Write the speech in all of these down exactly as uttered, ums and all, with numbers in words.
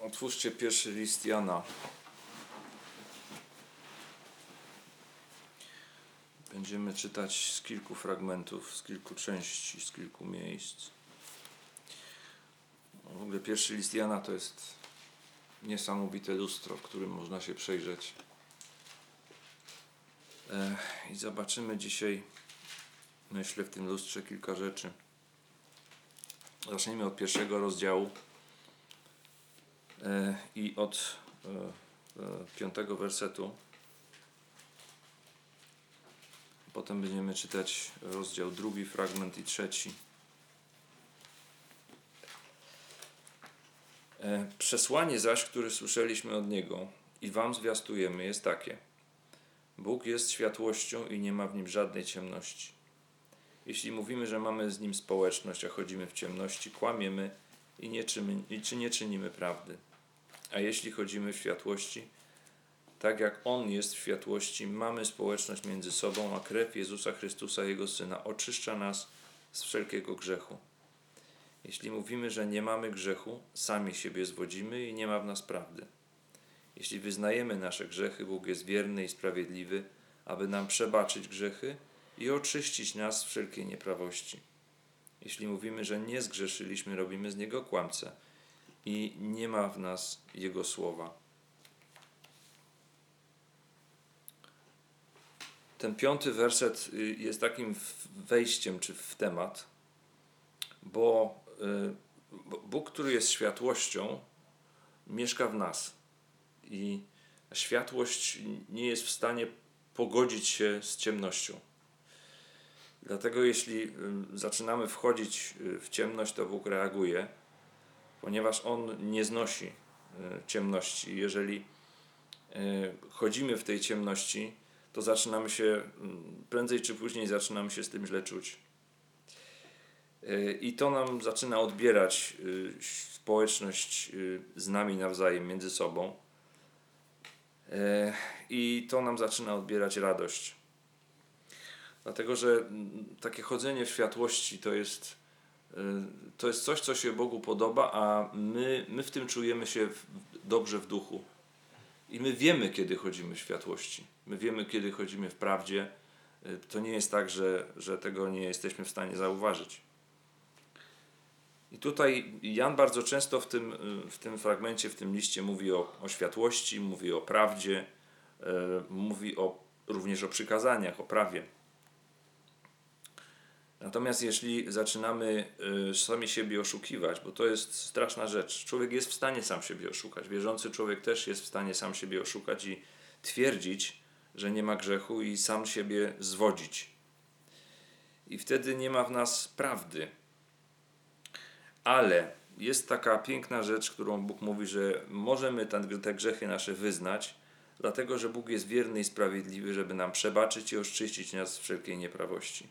Otwórzcie pierwszy list Jana. Będziemy czytać z kilku fragmentów, z kilku części, z kilku miejsc. W ogóle pierwszy list Jana to jest niesamowite lustro, w którym można się przejrzeć. I zobaczymy dzisiaj, myślę, w tym lustrze kilka rzeczy. Zacznijmy od pierwszego rozdziału i od piątego wersetu. Potem będziemy czytać rozdział drugi, fragment i trzeci. Przesłanie zaś, które słyszeliśmy od Niego i wam zwiastujemy, jest takie. Bóg jest światłością i nie ma w Nim żadnej ciemności. Jeśli mówimy, że mamy z Nim społeczność, a chodzimy w ciemności, kłamiemy i nie, czymy, czy nie czynimy prawdy. A jeśli chodzimy w światłości, tak jak On jest w światłości, mamy społeczność między sobą, a krew Jezusa Chrystusa, Jego Syna, oczyszcza nas z wszelkiego grzechu. Jeśli mówimy, że nie mamy grzechu, sami siebie zwodzimy i nie ma w nas prawdy. Jeśli wyznajemy nasze grzechy, Bóg jest wierny i sprawiedliwy, aby nam przebaczyć grzechy i oczyścić nas z wszelkiej nieprawości. Jeśli mówimy, że nie zgrzeszyliśmy, robimy z Niego kłamcę i nie ma w nas Jego słowa. Ten piąty werset jest takim wejściem czy w temat, bo Bóg, który jest światłością, mieszka w nas i światłość nie jest w stanie pogodzić się z ciemnością. Dlatego jeśli zaczynamy wchodzić w ciemność, to Bóg reaguje, ponieważ On nie znosi ciemności. Jeżeli chodzimy w tej ciemności, to zaczynamy się, prędzej czy później zaczynamy się z tym źle czuć. I to nam zaczyna odbierać społeczność z nami nawzajem, między sobą. I to nam zaczyna odbierać radość. Dlatego, że takie chodzenie w światłości to jest, to jest coś, co się Bogu podoba, a my, my w tym czujemy się dobrze w duchu. I my wiemy, kiedy chodzimy w światłości. My wiemy, kiedy chodzimy w prawdzie. To nie jest tak, że, że tego nie jesteśmy w stanie zauważyć. I tutaj Jan bardzo często w tym, w tym fragmencie, w tym liście mówi o, o światłości, mówi o prawdzie, e, mówi o, również o przykazaniach, o prawie. Natomiast jeśli zaczynamy y, sami siebie oszukiwać, bo to jest straszna rzecz, człowiek jest w stanie sam siebie oszukać, wierzący człowiek też jest w stanie sam siebie oszukać i twierdzić, że nie ma grzechu i sam siebie zwodzić. I wtedy nie ma w nas prawdy. Ale jest taka piękna rzecz, którą Bóg mówi, że możemy te, te grzechy nasze wyznać, dlatego że Bóg jest wierny i sprawiedliwy, żeby nam przebaczyć i oczyścić nas z wszelkiej nieprawości.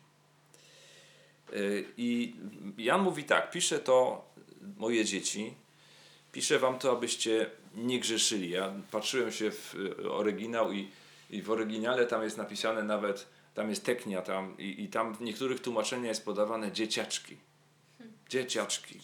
I Jan mówi tak, piszę to, moje dzieci, piszę wam to, abyście nie grzeszyli. Ja patrzyłem się w oryginał i, i w oryginale tam jest napisane nawet, tam jest teknia tam i, i tam w niektórych tłumaczeniach jest podawane dzieciaczki. Dzieciaczki.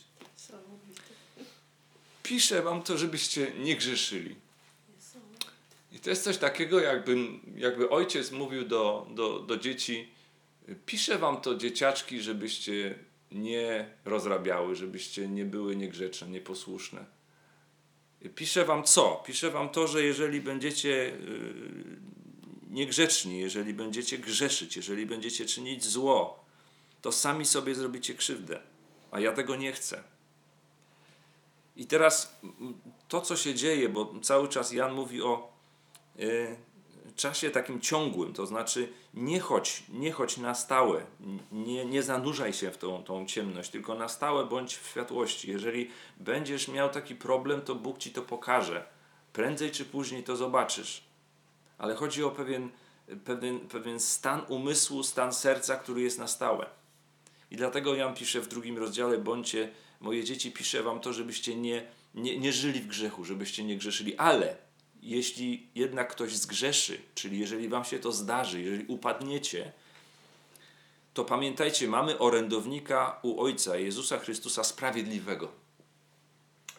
Piszę wam to, żebyście nie grzeszyli. I to jest coś takiego, jakby, jakby ojciec mówił do, do, do dzieci, piszę wam to, dzieciaczki, żebyście nie rozrabiały, żebyście nie były niegrzeczne, nieposłuszne. Piszę wam co? Piszę wam to, że jeżeli będziecie niegrzeczni, jeżeli będziecie grzeszyć, jeżeli będziecie czynić zło, to sami sobie zrobicie krzywdę. A ja tego nie chcę. I teraz to, co się dzieje, bo cały czas Jan mówi o yy, czasie takim ciągłym, to znaczy nie chodź, nie chodź na stałe, nie, nie zanurzaj się w tą, tą ciemność, tylko na stałe bądź w światłości. Jeżeli będziesz miał taki problem, to Bóg ci to pokaże. Prędzej czy później to zobaczysz. Ale chodzi o pewien, pewien, pewien stan umysłu, stan serca, który jest na stałe. I dlatego Jan pisze w drugim rozdziale, bądźcie, moje dzieci, piszę wam to, żebyście nie, nie, nie żyli w grzechu, żebyście nie grzeszyli, ale jeśli jednak ktoś zgrzeszy, czyli jeżeli wam się to zdarzy, jeżeli upadniecie, to pamiętajcie, mamy orędownika u Ojca, Jezusa Chrystusa Sprawiedliwego.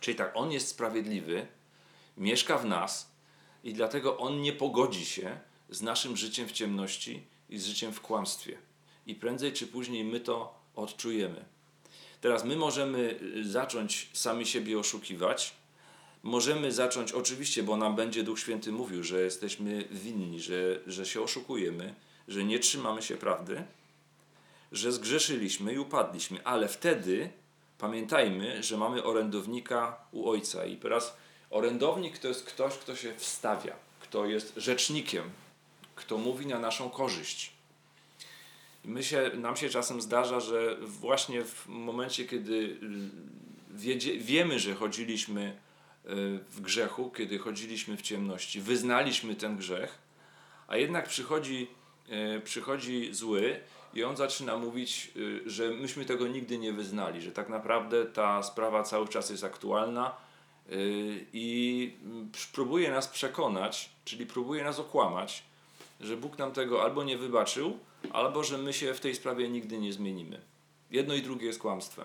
Czyli tak, On jest sprawiedliwy, mieszka w nas i dlatego On nie pogodzi się z naszym życiem w ciemności i z życiem w kłamstwie. I prędzej czy później my to odczujemy. Teraz my możemy zacząć sami siebie oszukiwać. Możemy zacząć, oczywiście, bo nam będzie Duch Święty mówił, że jesteśmy winni, że, że się oszukujemy, że nie trzymamy się prawdy, że zgrzeszyliśmy i upadliśmy, ale wtedy pamiętajmy, że mamy orędownika u Ojca. I teraz orędownik to jest ktoś, kto się wstawia, kto jest rzecznikiem, kto mówi na naszą korzyść. My się, nam się czasem zdarza, że właśnie w momencie, kiedy wiedzie, wiemy, że chodziliśmy w grzechu, kiedy chodziliśmy w ciemności, wyznaliśmy ten grzech, a jednak przychodzi, przychodzi zły i on zaczyna mówić, że myśmy tego nigdy nie wyznali, że tak naprawdę ta sprawa cały czas jest aktualna i próbuje nas przekonać, czyli próbuje nas okłamać, że Bóg nam tego albo nie wybaczył, albo że my się w tej sprawie nigdy nie zmienimy. Jedno i drugie jest kłamstwem.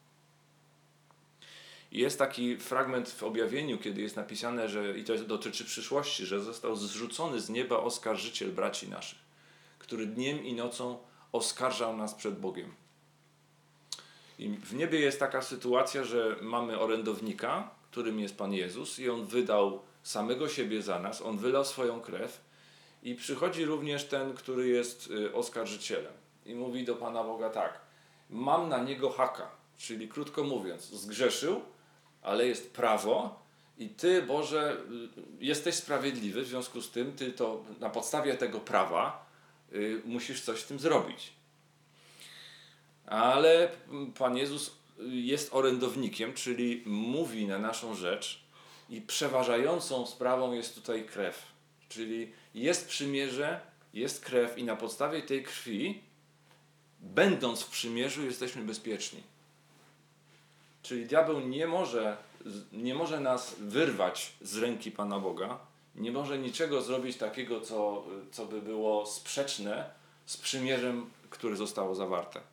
Jest taki fragment w objawieniu, kiedy jest napisane, że, i to dotyczy przyszłości, że został zrzucony z nieba oskarżyciel braci naszych, który dniem i nocą oskarżał nas przed Bogiem. I w niebie jest taka sytuacja, że mamy orędownika, którym jest Pan Jezus i On wydał samego siebie za nas, On wylał swoją krew i przychodzi również ten, który jest oskarżycielem i mówi do Pana Boga tak, mam na niego haka, czyli krótko mówiąc, zgrzeszył, ale jest prawo i Ty, Boże, jesteś sprawiedliwy, w związku z tym Ty to na podstawie tego prawa y, musisz coś z tym zrobić. Ale Pan Jezus jest orędownikiem, czyli mówi na naszą rzecz i przeważającą sprawą jest tutaj krew. Czyli jest przymierze, jest krew i na podstawie tej krwi, będąc w przymierzu, jesteśmy bezpieczni. Czyli diabeł nie może, nie może nas wyrwać z ręki Pana Boga, nie może niczego zrobić takiego, co, co by było sprzeczne z przymierzem, które zostało zawarte.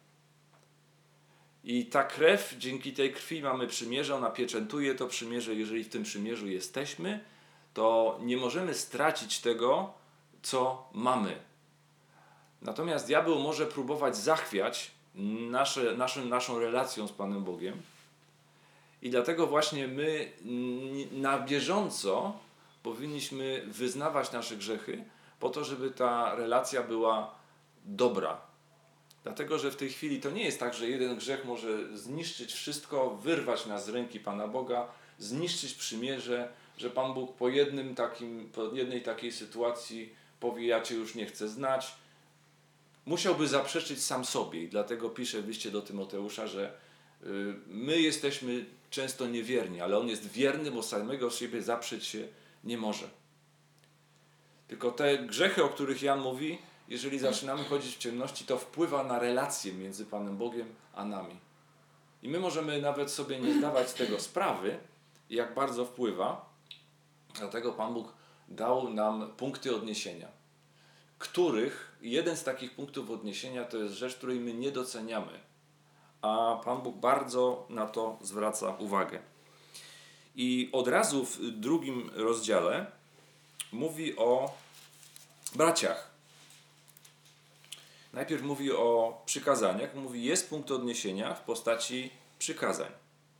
I ta krew, dzięki tej krwi mamy przymierze, ona pieczętuje to przymierze. Jeżeli w tym przymierzu jesteśmy, to nie możemy stracić tego, co mamy. Natomiast diabeł może próbować zachwiać nasze, naszą, naszą relacją z Panem Bogiem. I dlatego właśnie my na bieżąco powinniśmy wyznawać nasze grzechy po to, żeby ta relacja była dobra. Dlatego, że w tej chwili to nie jest tak, że jeden grzech może zniszczyć wszystko, wyrwać nas z ręki Pana Boga, zniszczyć przymierze, że Pan Bóg po, jednym takim, po jednej takiej sytuacji powie, ja Cię już nie chcę znać. Musiałby zaprzeczyć sam sobie i dlatego pisze w liście do Tymoteusza, że y, my jesteśmy często niewierni, ale On jest wierny, bo samego siebie zaprzeć się nie może. Tylko te grzechy, o których Jan mówi, jeżeli zaczynamy chodzić w ciemności, to wpływa na relacje między Panem Bogiem a nami. I my możemy nawet sobie nie zdawać z tego sprawy, jak bardzo wpływa. Dlatego Pan Bóg dał nam punkty odniesienia, których jeden z takich punktów odniesienia to jest rzecz, której my nie doceniamy. A Pan Bóg bardzo na to zwraca uwagę. I od razu w drugim rozdziale mówi o braciach. Najpierw mówi o przykazaniach, mówi, jest punkt odniesienia w postaci przykazań.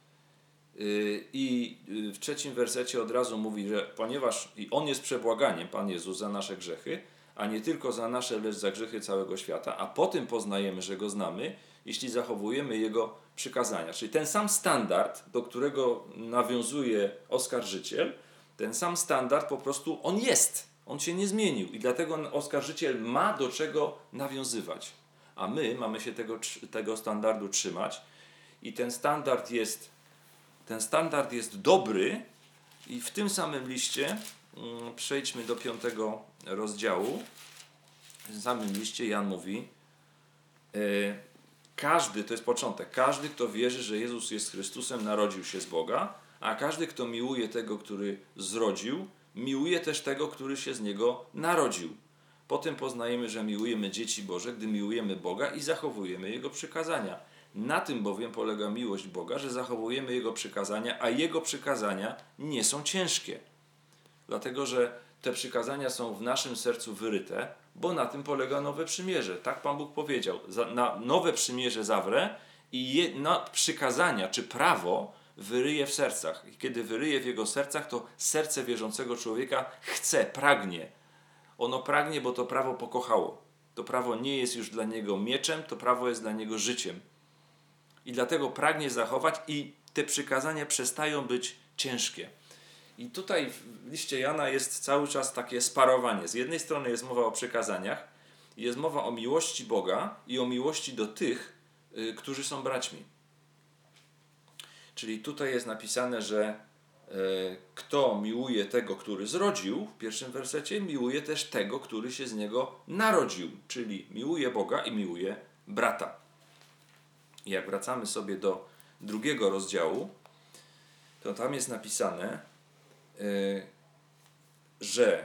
I w trzecim wersecie od razu mówi, że ponieważ i On jest przebłaganiem, Pan Jezus, za nasze grzechy, a nie tylko za nasze, lecz za grzechy całego świata, a po tym poznajemy, że Go znamy, jeśli zachowujemy Jego przykazania. Czyli ten sam standard, do którego nawiązuje oskarżyciel, ten sam standard po prostu On jest. On się nie zmienił i dlatego oskarżyciel ma do czego nawiązywać. A my mamy się tego, tego standardu trzymać i ten standard jest, ten standard jest dobry i w tym samym liście, mm, przejdźmy do piątego rozdziału, w tym samym liście Jan mówi, yy, każdy, to jest początek, każdy, kto wierzy, że Jezus jest Chrystusem, narodził się z Boga, a każdy, kto miłuje tego, który zrodził, miłuje też tego, który się z Niego narodził. Potem poznajemy, że miłujemy dzieci Boże, gdy miłujemy Boga i zachowujemy Jego przykazania. Na tym bowiem polega miłość Boga, że zachowujemy Jego przykazania, a Jego przykazania nie są ciężkie. Dlatego, że te przykazania są w naszym sercu wyryte, bo na tym polega nowe przymierze. Tak Pan Bóg powiedział. Na nowe przymierze zawrę i je, na przykazania czy prawo wyryje w sercach. I kiedy wyryje w jego sercach, to serce wierzącego człowieka chce, pragnie. Ono pragnie, bo to prawo pokochało. To prawo nie jest już dla niego mieczem, to prawo jest dla niego życiem. I dlatego pragnie zachować i te przykazania przestają być ciężkie. I tutaj w liście Jana jest cały czas takie sparowanie. Z jednej strony jest mowa o przykazaniach, jest mowa o miłości Boga i o miłości do tych, y, którzy są braćmi. Czyli tutaj jest napisane, że y, kto miłuje tego, który zrodził, w pierwszym wersecie, miłuje też tego, który się z niego narodził. Czyli miłuje Boga i miłuje brata. I jak wracamy sobie do drugiego rozdziału, to tam jest napisane, że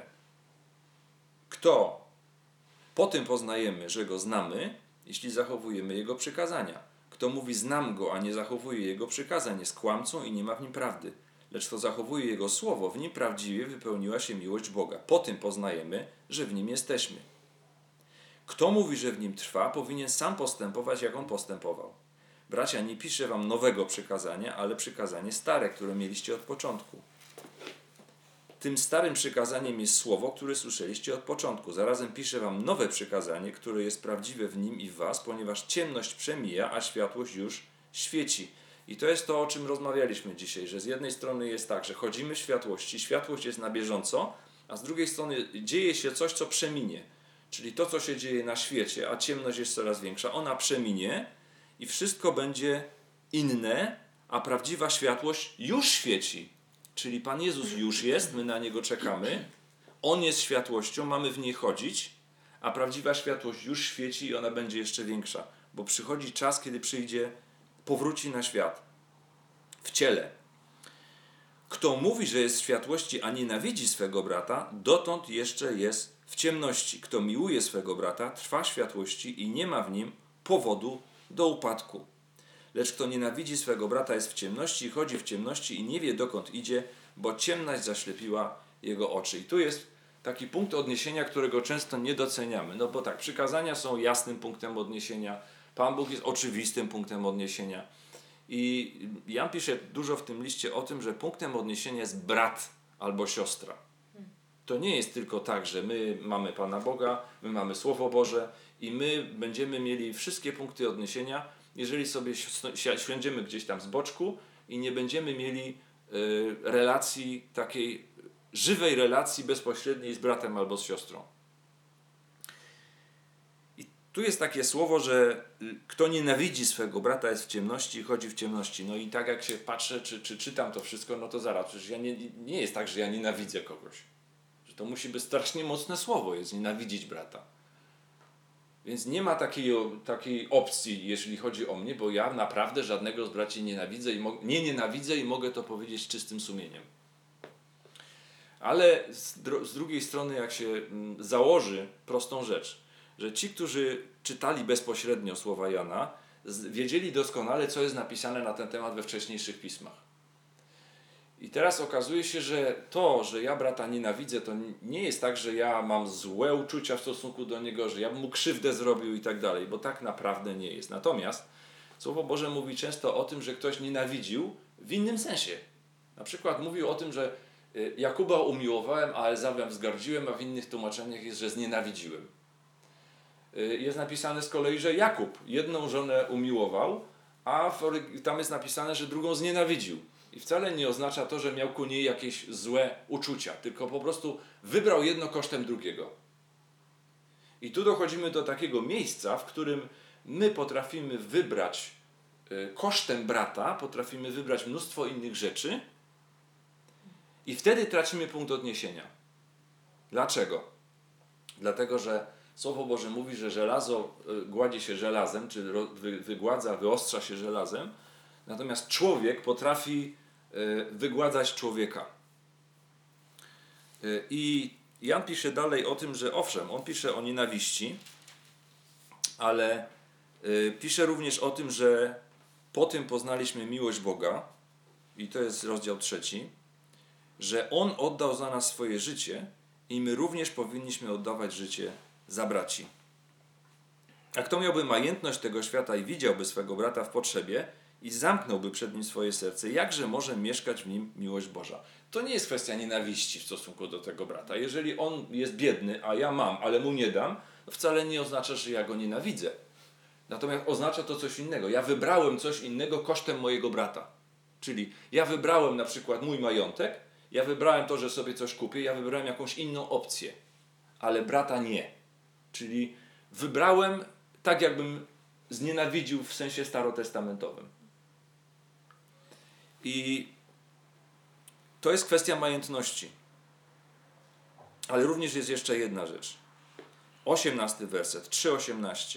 kto po tym poznajemy, że go znamy, jeśli zachowujemy jego przykazania. Kto mówi znam go, a nie zachowuje jego przykazań, jest kłamcą i nie ma w nim prawdy. Lecz kto zachowuje jego słowo, w nim prawdziwie wypełniła się miłość Boga. Po tym poznajemy, że w nim jesteśmy. Kto mówi, że w nim trwa, powinien sam postępować, jak on postępował. Bracia, nie piszę wam nowego przykazania, ale przykazanie stare, które mieliście od początku. Tym starym przykazaniem jest słowo, które słyszeliście od początku. Zarazem piszę wam nowe przykazanie, które jest prawdziwe w nim i w was, ponieważ ciemność przemija, a światłość już świeci. I to jest to, o czym rozmawialiśmy dzisiaj, że z jednej strony jest tak, że chodzimy w światłości, światłość jest na bieżąco, a z drugiej strony dzieje się coś, co przeminie. Czyli to, co się dzieje na świecie, a ciemność jest coraz większa, ona przeminie i wszystko będzie inne, a prawdziwa światłość już świeci. Czyli Pan Jezus już jest, my na Niego czekamy, On jest światłością, mamy w niej chodzić, a prawdziwa światłość już świeci i ona będzie jeszcze większa, bo przychodzi czas, kiedy przyjdzie, powróci na świat w ciele. Kto mówi, że jest w światłości, a nienawidzi swego brata, dotąd jeszcze jest w ciemności. Kto miłuje swego brata, trwa w światłości i nie ma w nim powodu do upadku. Lecz kto nienawidzi swego brata, jest w ciemności i chodzi w ciemności i nie wie, dokąd idzie, bo ciemność zaślepiła jego oczy. I tu jest taki punkt odniesienia, którego często nie doceniamy. No bo tak, przykazania są jasnym punktem odniesienia, Pan Bóg jest oczywistym punktem odniesienia. I Jan pisze dużo w tym liście o tym, że punktem odniesienia jest brat albo siostra. To nie jest tylko tak, że my mamy Pana Boga, my mamy Słowo Boże i my będziemy mieli wszystkie punkty odniesienia, jeżeli sobie siądziemy gdzieś tam z boczku i nie będziemy mieli y, relacji, takiej żywej relacji bezpośredniej z bratem albo z siostrą. I tu jest takie słowo, że kto nienawidzi swego brata, jest w ciemności i chodzi w ciemności. No i tak jak się patrzę, czy, czy czytam to wszystko, no to zaraz, przecież ja nie, nie jest tak, że ja nienawidzę kogoś. Że to musi być strasznie mocne słowo, jest nienawidzić brata. Więc nie ma takiej, takiej opcji, jeśli chodzi o mnie, bo ja naprawdę żadnego z braci nienawidzę i mo- nie nienawidzę i mogę to powiedzieć z czystym sumieniem. Ale z, dro- z drugiej strony, jak się mm, założy prostą rzecz, że ci, którzy czytali bezpośrednio słowa Jana, z- wiedzieli doskonale, co jest napisane na ten temat we wcześniejszych pismach. I teraz okazuje się, że to, że ja brata nienawidzę, to nie jest tak, że ja mam złe uczucia w stosunku do niego, że ja bym mu krzywdę zrobił i tak dalej, bo tak naprawdę nie jest. Natomiast Słowo Boże mówi często o tym, że ktoś nienawidził w innym sensie. Na przykład mówił o tym, że Jakuba umiłowałem, a Ezawem wzgardziłem, a w innych tłumaczeniach jest, że znienawidziłem. Jest napisane z kolei, że Jakub jedną żonę umiłował, a tam jest napisane, że drugą znienawidził. I wcale nie oznacza to, że miał ku niej jakieś złe uczucia, tylko po prostu wybrał jedno kosztem drugiego. I tu dochodzimy do takiego miejsca, w którym my potrafimy wybrać kosztem brata, potrafimy wybrać mnóstwo innych rzeczy i wtedy tracimy punkt odniesienia. Dlaczego? Dlatego, że Słowo Boże mówi, że żelazo gładzi się żelazem, czy wygładza, wyostrza się żelazem, natomiast człowiek potrafi wygładzać człowieka. I Jan pisze dalej o tym, że owszem, on pisze o nienawiści, ale Pisze również o tym, że po tym poznaliśmy miłość Boga, i to jest rozdział trzeci, że On oddał za nas swoje życie i my również powinniśmy oddawać życie za braci. A kto miałby majętność tego świata i widziałby swego brata w potrzebie i zamknąłby przed nim swoje serce, jakże może mieszkać w nim miłość Boża? To nie jest kwestia nienawiści w stosunku do tego brata. Jeżeli on jest biedny, a ja mam, ale mu nie dam, to wcale nie oznacza, że ja go nienawidzę. Natomiast oznacza to coś innego. Ja wybrałem coś innego kosztem mojego brata. Czyli ja wybrałem na przykład mój majątek, ja wybrałem to, że sobie coś kupię, ja wybrałem jakąś inną opcję, ale brata nie. Czyli wybrałem tak, jakbym znienawidził w sensie starotestamentowym. I to jest kwestia majętności. Ale również jest jeszcze jedna rzecz. osiemnasty werset, trzy osiemnaście.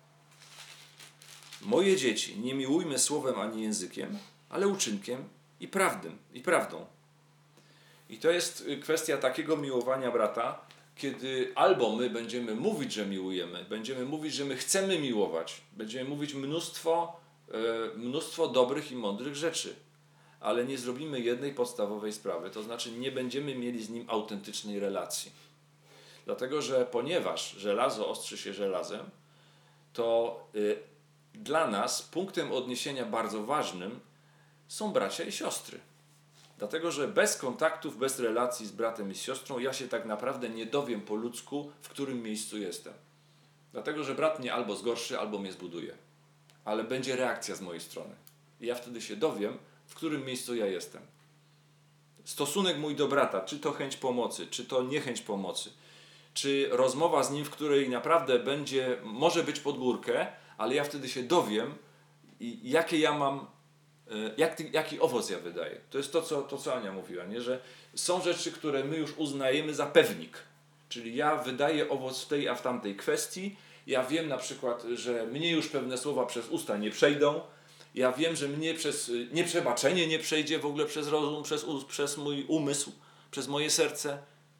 Moje dzieci, nie miłujmy słowem ani językiem, ale uczynkiem i prawdą. I prawdą. I to jest kwestia takiego miłowania brata, kiedy albo my będziemy mówić, że miłujemy, będziemy mówić, że my chcemy miłować, będziemy mówić mnóstwo, mnóstwo dobrych i mądrych rzeczy, ale nie zrobimy jednej podstawowej sprawy, to znaczy nie będziemy mieli z nim autentycznej relacji. Dlatego, że ponieważ żelazo ostrzy się żelazem, to y, dla nas punktem odniesienia bardzo ważnym są bracia i siostry. Dlatego, że bez kontaktów, bez relacji z bratem i z siostrą ja się tak naprawdę nie dowiem po ludzku, w którym miejscu jestem. Dlatego, że brat mnie albo zgorszy, albo mnie zbuduje. Ale będzie reakcja z mojej strony. I ja wtedy się dowiem, w którym miejscu ja jestem. Stosunek mój do brata, czy to chęć pomocy, czy to niechęć pomocy, czy rozmowa z nim, w której naprawdę będzie, może być pod górkę, ale ja wtedy się dowiem, jakie ja mam, jak, jaki owoc ja wydaję. To jest to co, to, co Ania mówiła, nie? Że są rzeczy, które my już uznajemy za pewnik. Czyli ja wydaję owoc w tej, a w tamtej kwestii. Ja wiem na przykład, że mnie już pewne słowa przez usta nie przejdą. Ja wiem, że mnie przez nieprzebaczenie nie przejdzie w ogóle przez rozum, przez, przez mój umysł, przez moje serce.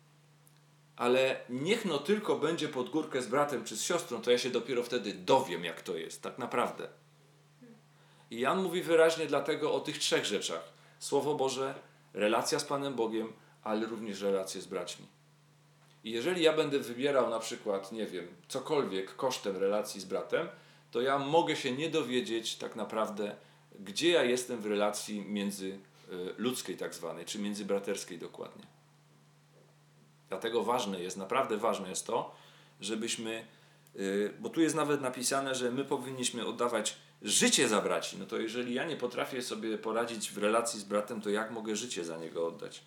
Ale niech no tylko będzie pod górkę z bratem czy z siostrą, to ja się dopiero wtedy dowiem, jak to jest, tak naprawdę. I Jan mówi wyraźnie dlatego o tych trzech rzeczach. Słowo Boże, relacja z Panem Bogiem, ale również relacje z braćmi. I jeżeli ja będę wybierał na przykład, nie wiem, cokolwiek kosztem relacji z bratem, to ja mogę się nie dowiedzieć tak naprawdę, gdzie ja jestem w relacji międzyludzkiej tak zwanej, czy międzybraterskiej dokładnie. Dlatego ważne jest, naprawdę ważne jest to, żebyśmy, bo tu jest nawet napisane, że my powinniśmy oddawać życie za braci. No to jeżeli ja nie potrafię sobie poradzić w relacji z bratem, to jak mogę życie za niego oddać?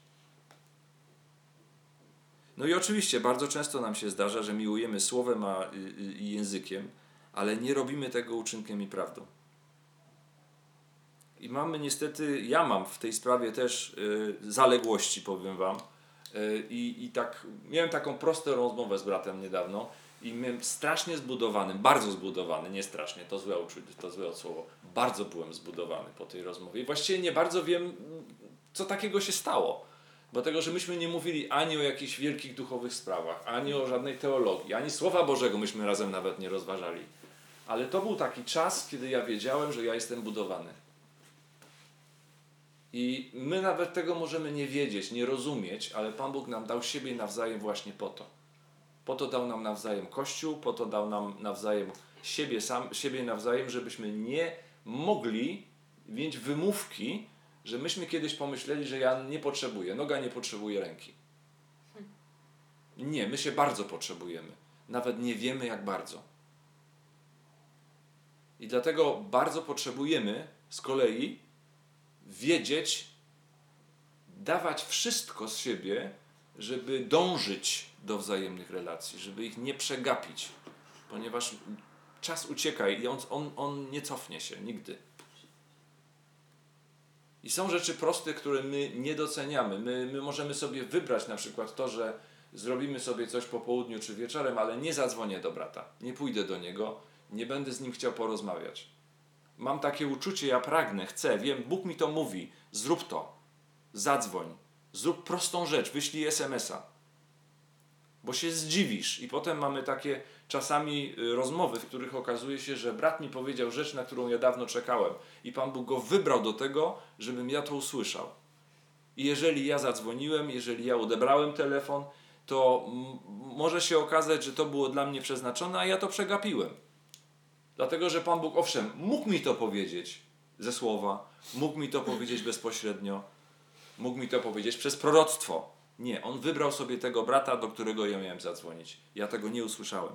No i oczywiście bardzo często nam się zdarza, że miłujemy słowem a, i, i językiem, ale nie robimy tego uczynkiem i prawdą. I mamy niestety, ja mam w tej sprawie też y, zaległości, powiem wam. Y, I tak, miałem taką prostą rozmowę z bratem niedawno i miałem strasznie zbudowany, bardzo zbudowany, nie strasznie, to złe uczucie, to złe słowo, bardzo byłem zbudowany po tej rozmowie. I właściwie nie bardzo wiem, co takiego się stało. Dlatego, że myśmy nie mówili ani o jakichś wielkich duchowych sprawach, ani o żadnej teologii, ani Słowa Bożego myśmy razem nawet nie rozważali. Ale to był taki czas, kiedy ja wiedziałem, że ja jestem budowany. I my nawet tego możemy nie wiedzieć, nie rozumieć, ale Pan Bóg nam dał siebie nawzajem właśnie po to. Po to dał nam nawzajem Kościół, po to dał nam nawzajem siebie, sam, siebie nawzajem, żebyśmy nie mogli mieć wymówki, że myśmy kiedyś pomyśleli, że ja nie potrzebuję, noga nie potrzebuje ręki. Nie, my się bardzo potrzebujemy. Nawet nie wiemy jak bardzo. I dlatego bardzo potrzebujemy z kolei wiedzieć, dawać wszystko z siebie, żeby dążyć do wzajemnych relacji, żeby ich nie przegapić. Ponieważ czas ucieka i on, on, on nie cofnie się nigdy. I są rzeczy proste, które my nie doceniamy. My, my możemy sobie wybrać na przykład to, że zrobimy sobie coś po południu czy wieczorem, ale nie zadzwonię do brata, nie pójdę do niego, nie będę z nim chciał porozmawiać. Mam takie uczucie, ja pragnę, chcę, wiem, Bóg mi to mówi, zrób to, zadzwoń, zrób prostą rzecz, wyślij es em es a. Bo się zdziwisz i potem mamy takie czasami rozmowy, w których okazuje się, że brat mi powiedział rzecz, na którą ja dawno czekałem i Pan Bóg go wybrał do tego, żebym ja to usłyszał. I jeżeli ja zadzwoniłem, jeżeli ja odebrałem telefon, to m- może się okazać, że to było dla mnie przeznaczone, a ja to przegapiłem. Dlatego, że Pan Bóg, owszem, mógł mi to powiedzieć ze słowa, mógł mi to powiedzieć bezpośrednio, mógł mi to powiedzieć przez proroctwo. Nie, On wybrał sobie tego brata, do którego ja miałem zadzwonić. Ja tego nie usłyszałem.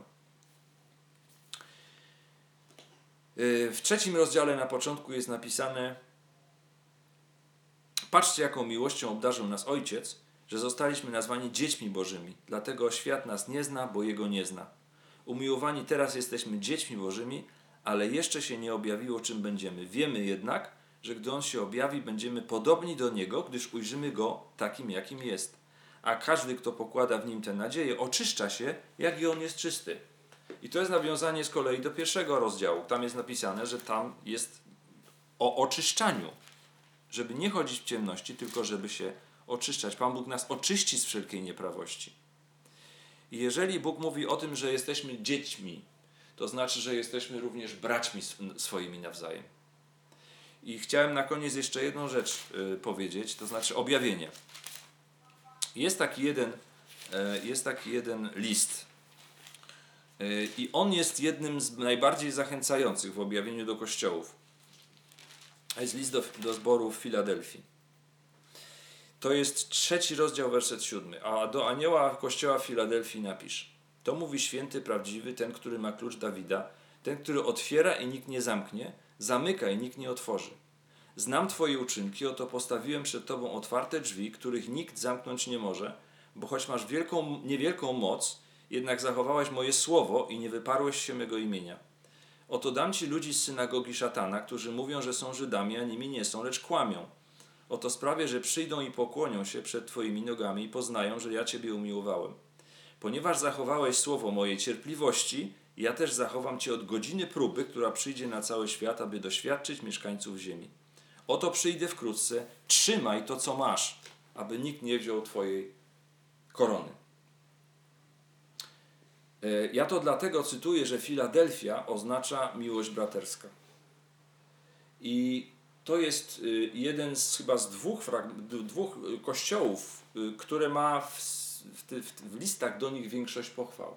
W trzecim rozdziale na początku jest napisane: patrzcie, jaką miłością obdarzył nas Ojciec, że zostaliśmy nazwani dziećmi Bożymi. Dlatego świat nas nie zna, bo Jego nie zna. Umiłowani, teraz jesteśmy dziećmi Bożymi, ale jeszcze się nie objawiło, czym będziemy. Wiemy jednak, że gdy On się objawi, będziemy podobni do Niego, gdyż ujrzymy Go takim, jakim jest. A każdy, kto pokłada w Nim tę nadzieję, oczyszcza się, jak i On jest czysty. I to jest nawiązanie z kolei do pierwszego rozdziału. Tam jest napisane, że tam jest o oczyszczaniu. Żeby nie chodzić w ciemności, tylko żeby się oczyszczać. Pan Bóg nas oczyści z wszelkiej nieprawości. I jeżeli Bóg mówi o tym, że jesteśmy dziećmi, to znaczy, że jesteśmy również braćmi swoimi nawzajem. I chciałem na koniec jeszcze jedną rzecz y, powiedzieć, to znaczy objawienie. Jest taki jeden, y, jest taki jeden list y, i on jest jednym z najbardziej zachęcających w objawieniu do kościołów. A jest list do, do zboru w Filadelfii. To jest trzeci rozdział, werset siódmy. A do anioła kościoła w Filadelfii napisz: to mówi święty, prawdziwy, ten, który ma klucz Dawida, ten, który otwiera i nikt nie zamknie, zamyka i nikt nie otworzy. Znam Twoje uczynki, oto postawiłem przed Tobą otwarte drzwi, których nikt zamknąć nie może, bo choć masz wielką, niewielką moc, jednak zachowałeś moje słowo i nie wyparłeś się mego imienia. Oto dam Ci ludzi z synagogi szatana, którzy mówią, że są Żydami, a nimi nie są, lecz kłamią. Oto sprawię, że przyjdą i pokłonią się przed Twoimi nogami i poznają, że ja Ciebie umiłowałem. Ponieważ zachowałeś słowo mojej cierpliwości, ja też zachowam Cię od godziny próby, która przyjdzie na cały świat, aby doświadczyć mieszkańców ziemi. Oto przyjdę wkrótce, trzymaj to, co masz, aby nikt nie wziął Twojej korony. Ja to dlatego cytuję, że Filadelfia oznacza miłość braterska. I to jest jeden z chyba z dwóch, dwóch kościołów, które ma w, w, w listach do nich większość pochwał.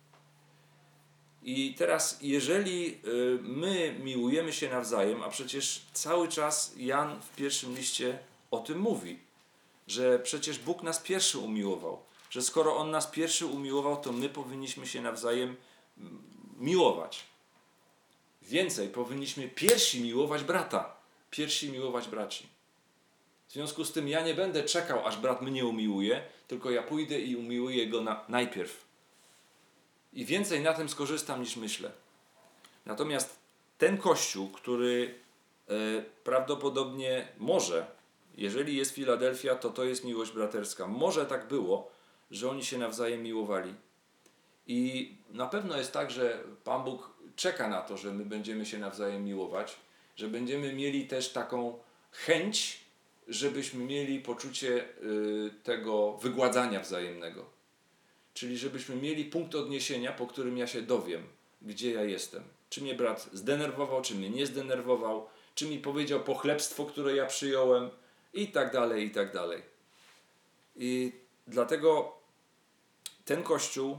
I teraz, jeżeli my miłujemy się nawzajem, a przecież cały czas Jan w pierwszym liście o tym mówi, że przecież Bóg nas pierwszy umiłował, że skoro On nas pierwszy umiłował, to my powinniśmy się nawzajem miłować. Więcej, powinniśmy pierwsi miłować brata, pierwsi miłować braci. W związku z tym ja nie będę czekał, aż brat mnie umiłuje, tylko ja pójdę i umiłuję go na, najpierw. I więcej na tym skorzystam, niż myślę. Natomiast ten Kościół, który e, prawdopodobnie może, jeżeli jest Filadelfia, to to jest miłość braterska. Może tak było, że oni się nawzajem miłowali. I na pewno jest tak, że Pan Bóg czeka na to, że my będziemy się nawzajem miłować, że będziemy mieli też taką chęć, żebyśmy mieli poczucie y, tego wygładzania wzajemnego. Czyli żebyśmy mieli punkt odniesienia, po którym ja się dowiem, gdzie ja jestem. Czy mnie brat zdenerwował, czy mnie nie zdenerwował, czy mi powiedział pochlebstwo, które ja przyjąłem, i tak dalej, i tak dalej. I dlatego ten Kościół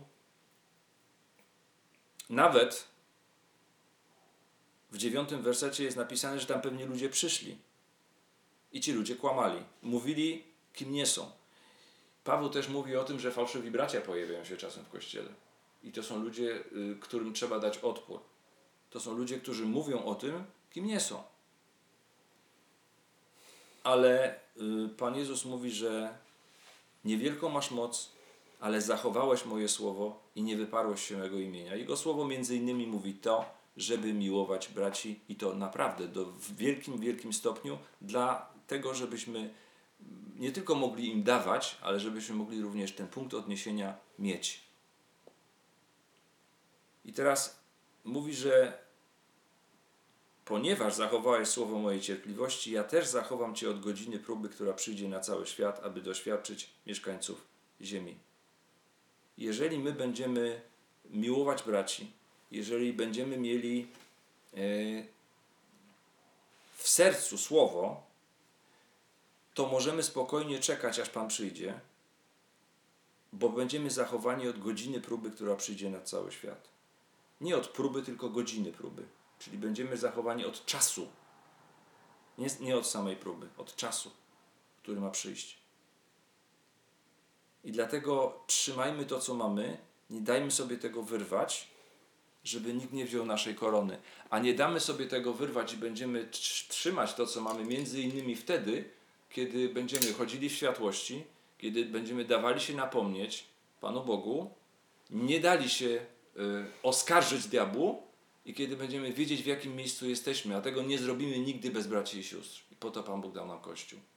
nawet w dziewiątym wersecie jest napisane, że tam pewnie ludzie przyszli i ci ludzie kłamali. Mówili, kim nie są. Paweł też mówi o tym, że fałszywi bracia pojawiają się czasem w Kościele. I to są ludzie, y, którym trzeba dać odpór. To są ludzie, którzy mówią o tym, kim nie są. Ale y, Pan Jezus mówi, że niewielką masz moc, ale zachowałeś moje słowo i nie wyparłeś się mego imienia. Jego słowo między innymi mówi to, żeby miłować braci i to naprawdę do, w wielkim, wielkim stopniu dla tego, żebyśmy nie tylko mogli im dawać, ale żebyśmy mogli również ten punkt odniesienia mieć. I teraz mówi, że ponieważ zachowałeś słowo mojej cierpliwości, ja też zachowam Cię od godziny próby, która przyjdzie na cały świat, aby doświadczyć mieszkańców ziemi. Jeżeli my będziemy miłować braci, jeżeli będziemy mieli w sercu słowo, to możemy spokojnie czekać, aż Pan przyjdzie, bo będziemy zachowani od godziny próby, która przyjdzie na cały świat. Nie od próby, tylko godziny próby. Czyli będziemy zachowani od czasu. Nie, nie od samej próby, od czasu, który ma przyjść. I dlatego trzymajmy to, co mamy, nie dajmy sobie tego wyrwać, żeby nikt nie wziął naszej korony. A nie damy sobie tego wyrwać i będziemy trzymać to, co mamy, między innymi wtedy, kiedy będziemy chodzili w światłości, kiedy będziemy dawali się napomnieć Panu Bogu, nie dali się y, oskarżyć diabłu i kiedy będziemy wiedzieć, w jakim miejscu jesteśmy, a tego nie zrobimy nigdy bez braci i sióstr. I po to Pan Bóg dał nam Kościół.